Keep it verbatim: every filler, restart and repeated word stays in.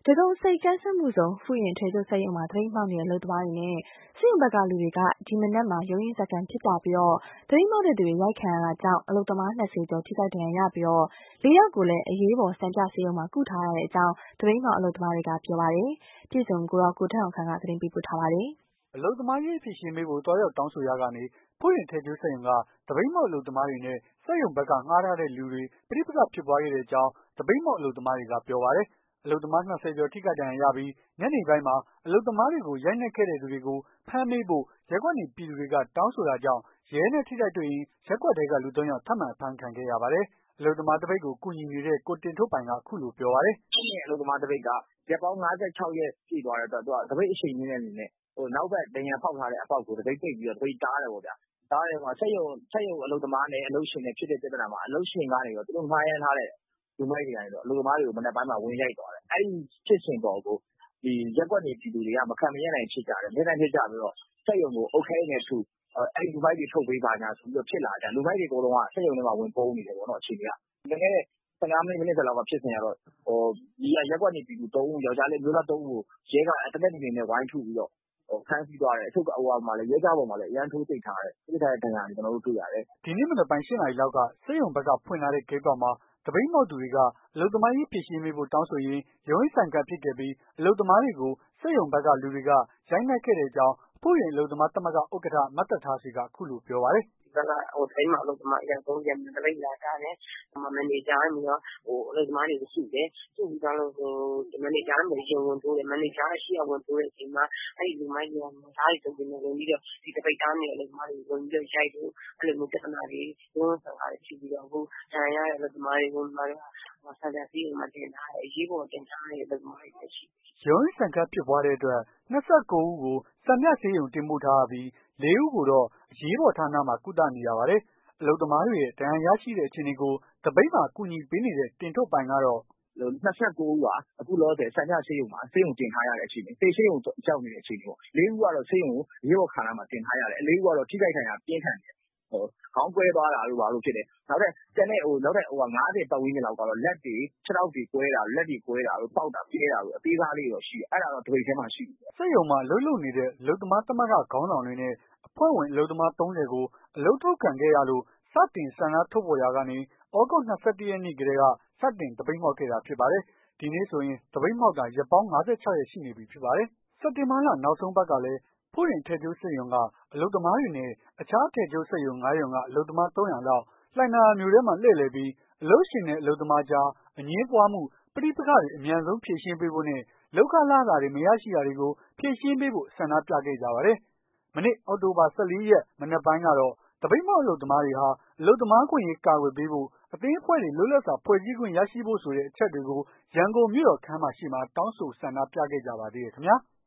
ဒဂုံဆိပ်ကမ်းစက်မှုဇုန်ဥယျာဉ်အထည်ချုပ်စက်ရုံမှာသပိတ်မှောက်နေတဲ့အလုပ်သမားတွေနဲ့စက်ရုံဘက်ကလူတွေကဒီမနက်မှာရုန်းရင်းဆန်ခတ်ဖြစ်ပွားပြီးသပိတ်မှောက်သူတွေရိုက်ခံရတာကြောင့်အလုပ်သမား၂၀ကျော်ထိခိုက်ဒဏ်ရာရပြီး၄ယောက်ကိုလည်းအရေးပေါ်စံပြဆေးရုံမှာကုထားရတဲ့အကြောင်းသပိတ်မှောက်အလုပ်သမားတွေကပြောပါတယ်။ပြည့်စုံကိုတော့ကိုထက်အောင်ခန့်ကသတင်းပေးပို့ထားပါတယ်။အလုပ်သမားရေးဖြေရှင်းပေးဖို့တွားရောက်တောင်းဆိုရာကနေဥယျာဉ်အထည်ချုပ်စက်ရုံကသပိတ်မှောက်အလုပ်သမားတွေနဲ့စက်ရုံဘက်ကငှားထားတဲ့လူတွေပဋိပက္ခဖြစ်ပွားခဲ့တဲ့အကြောင်းသပိတ်မှောက်အလုပ်သမားတွေကပြောပါတယ်။အလုပ်သမား၂၀ကျော်ထိခိုက်ဒဏ်ရာရပြီးညနေပိုင်းမှာအလုပ်သမားတွေကိုရိုက်နှက်ခဲ့တဲ့သူတွေကိုဖမ်းမေးဖို့ရပ်ကွက်နေပြည်သူတွေကတောင်းဆိုတာကြောင့်ရဲနဲ့ထိခိုက်တွေ့ရင်ရပ်ကွက်ထဲကလူ၃ယောက်ထပ်မံအဖမ်းခံခဲ့ရပါတယ်။အလုပ်သမားသပိတ်ကိုကူညီနေတဲ့ကိုတင်ထွဋ်ပိုင်ကအခုလိုပြောပါတယ်။ဒီနေ့အလုပ်သမားသပိတ်ကရက်ပေါင်း၅၆ရက်ပြည့်သွားတဲ့အတွက်သူကသပိတ်အချိန်မြင့်တဲ့အနေနဲ့ဟိုနောက်ဘက်ဒဏ်ရာဖောက်ထားတဲ့အပေါက်ကိုသပိတ်ပိတ်ပြီးတော့သပိတ်တားတယ်ပေါ့ဗျာ။တားတယ်မှာစက်ရုံစက်ရုံအလုပ်သမားနဲ့အလုပ်ရှင်နဲ့ဖြစ်တဲ့ပြဿနာမှာအလုပ်ရှင်ကနေတော့သူတို့ငှားရမ်းထားတဲ့လူမိုက်တွေကနေတော့အလုပ်သမားတွေကိုမနက်ပိုင်းမှာဝင်ရိုက်သွားတယ်။အဲ့ဒီဖြစ်စဉ်ပေါ်ကိုဒီရက်ကွက်နေပြည်သူတွေကမခံမရနိုင်ဖြစ်ကြတယ်။မျက်နှာဖြစ်ကြပြီးတော့စက်ရုံကိုအုပ်ခဲနဲ့သူအဲ့ဒီလူမိုက်တွေထုတ်ပေးပါညာဆိုပြီးတော့ဖြစ်လာကြလူမိုက်တွေအကုန်လုံးကစက်ရုံထဲမှာဝင်ပုန်းနေတယ်ပေါ့နော်အခြေအနေက။တကယ်၁၅မိနစ်မိနစ်လောက်ကဖြစ်စဉ်ကတော့ဟိုဒီကရက်ကွက်နေပြည်သူ၃ဦးယောက်ျားလေးမျိုးသား၃ဦးကိုရဲကတနက်နေ့နဲ့ဝိုင်းထုပြီးတော့ဟိုဖမ်းဆီးသွားတယ်အချုပ်ကဟိုမှာလည်းရဲကြားပေါ်မှာလည်းအရန်ထိုးသိမ်းထားတယ်သိထားတဲ့ဒဏ်ရာတွေကျွန်တော်တို့တွေ့ရတယ်။ဒီနေ့မနက်ပိုင်း၈နာရီလောက်ကစက်ရုံဘက်ကဖွင့်ထားတဲ့ဂိတ်ပေါက်မှာသပိတ်မှောက်သူတွေကအလုပ်သမားရေးဖြေရှင်းပေးဖို့တောင်းဆိုရင်းရုန်းရင်းဆန်ခတ်ဖြစ်ခဲ့ပြီးအလုပ်သမားတွေကိုစက်ရုံဘက်ကလူတွေကရိုက်နှက်ခဲ့တဲ့အကြောင်းဥယျာဉ်အလုပ်သမားသမဂ္ဂဥက္ကဋ္ဌမသက်ထားဆွေကအခုလိုပြောပါတယ်။ဒီကဟိုတိုင်းမှာအလုပ်သမားအရင်ဆုံးပြန်တပိတ်လာတာနဲ့မန်နေဂျာကနေတော့ဟိုအလုပ်သမားတွေကိုစုတယ်စုပြီးတော့ဟိုမန်နေဂျာကမရှင်ဝင်ထိုးတယ်မန်နေဂျာကရှေ့ဝင်ထိုးတဲ့အချိန်မှာအဲ့ဒီလူမိုက်တွေကဓာတ်တွေတုံးနေဝင်ပြီးတော့ဒီတပိတ်သားနေအလုပ်သမားတွေဝင်ပြီးတော့ရိုက်လို့အဲ့လိုမျိုးပြဿနာတွေရုန်းဆန်ကားတွေဖြစ်ပြီးတော့ဟိုဒဏ်ရာရတဲ့အလုပ်သမားတွေဝင်လာတော့ဆန်တဲ့စီးမှာတင်ထားတယ်အရေးပေါ်တင်ထားတဲ့အလုပ်သမားတွေရှိတယ်ရုန်းရင်းဆန်ခတ်ဖြစ်ပွားတဲ့အတွက်၂၉ဦးကိုစံပြဆေးရုံတင်ပို့ထားပြီး၄ဦးကိုတော့အရေးပေါ်ဌာနမှာကုသနေရပါတယ်။အလုပ်သမားတွေရဲ့ဒဏ်ရာရရှိတဲ့အခြေအနေကိုသပိတ်မှာကူညီပေးနေတဲ့တင်ထွဋ်ပိုင်ကတော့၂၉ဦးကအခုလောဆယ်စံပြဆေးရုံမှာဆေးရုံတင်ထားရတဲ့အခြေအနေတေးဆေးရုံရောက်နေတဲ့အခြေအနေပေါ့၄ဦးကတော့ဆေးရုံကိုရေးပေါ်ခါနာမှာတင်ထားရတယ်၄ဦးကတော့ထိခိုက်ဒဏ်ရာပြင်းထန်တယ်ဟိုခေါင်းကွဲသွားတာလို့ဘာလို့ဖြစ်တယ်နောက်တဲ့ကျန်တဲ့ဟိုနောက်တဲ့ဟိုက၅၀ပတ်ဝန်းကျင်လောက်ကတော့လက်တွေခြေထောက်တွေကွဲတာလက်တွေကွဲတာလို့ပေါက်တာပြဲတာလို့အသေးစားလေးတော့ရှိတယ်အဲ့ဒါတော့ဒပိတ်ထဲမှာရှိတယ်စက်ရုံမှာအလုပ်လုပ်နေတဲ့အလုပ်သမားသမဂ္ဂခေါင်းဆောင်တွေနဲ့အဖွဲ့ဝင်အလုပ်သမား၃၀ကိုအလုပ်ထုတ်ခံခဲ့ရလို့စတင်ဆန္ဒထုတ်ဖော်ရာကနေသြဂုတ်၂၁ရက်နေ့ကတည်းကစတင်သပိတ်မှောက်ခဲ့တာဖြစ်ပါတယ်။ဒီနေ့ဆိုရင်သပိတ်မှောက်တာရက်ပေါင်း၅၆ရက်ရှိနေပြီဖြစ်ပါတယ်။စက်တင်ဘာလနောက်ဆုံးပတ်ကလည်းဥယျာဉ်အထည်ချုပ်စက်ရုံကအလုပ်သမားတွေနဲ့အခြားအထည်ချုပ်စက်ရုံ၅ရုံကအလုပ်သမား၃၀၀လောက်လှိုင်သာယာမြို့ထဲမှာလှည့်လည်ပြီးအလုပ်ရှင်နဲ့အလုပ်သမားကြားအငြင်းပွားမှုပဋိပက္ခတွေအမြန်ဆုံးဖြေရှင်းပေးဖို့နဲ့လုပ်ခလစာတွေမရရှိတာတွေကိုဖြေရှင်းပေးဖို့ဆန္ဒပြခဲ့ကြပါတယ်။မနေ့အောက်တိုဘာ၁၄ရက်မနက်ပိုင်းကတော့သပိတ်မှောက်အလုပ်သမားတွေဟာအလုပ်သမားခွင့်ရေးကာကွယ်ပေးဖို့အသင်းအဖွဲ့တွေလွတ်လပ်စွာဖွဲ့စည်းခွင့်ရရှိဖို့ဆိုတဲ့အချက်တွေကိုရန်ကုန်မြို့တော်ခန်းမရှေ့မှာတောင်းဆိုဆန္ဒပြခဲ့ကြပါသေးတယ်ခင်ဗျာ။